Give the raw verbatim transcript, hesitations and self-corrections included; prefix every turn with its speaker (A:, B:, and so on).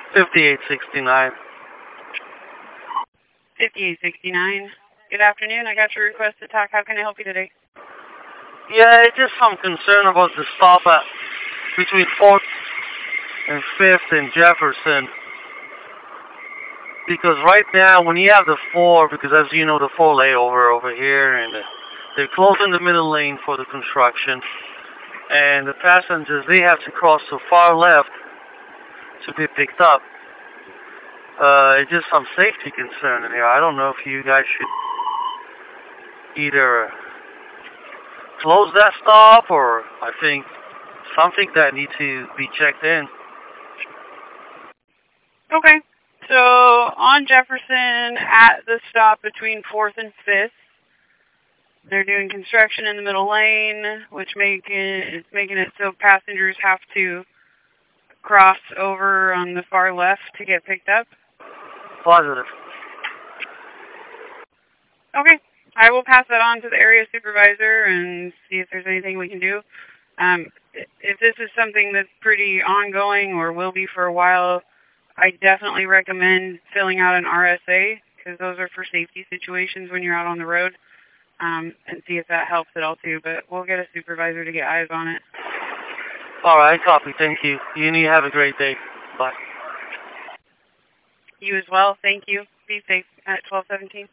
A: fifty-eight sixty-nine.
B: fifty-eight sixty-nine. Good afternoon. I got your request to talk. How can I help you today?
A: Yeah, it's just some concern about the stop at between fourth and fifth and Jefferson. Because right now, when you have the four, because as you know, the four layover over here, and uh, they're closing the middle lane for the construction, and the passengers, they have to cross the far left to be picked up. Uh, it's just some safety concern in here. I don't know if you guys should either close that stop, or I think something that needs to be checked in.
B: Okay. So on Jefferson, at the stop between fourth and fifth, they're doing construction in the middle lane, which make it, it's making it so passengers have to cross over on the far left to get picked up.
A: Positive.
B: Okay. I will pass that on to the area supervisor and see if there's anything we can do. Um, if this is something that's pretty ongoing or will be for a while, I definitely recommend filling out an R S A, because those are for safety situations when you're out on the road, um, and see if that helps at all too. But we'll get a supervisor to get eyes on it.
A: All right, copy. Thank you. You need to have a great day. Bye.
B: You as well. Thank you. Be safe at twelve seventeen.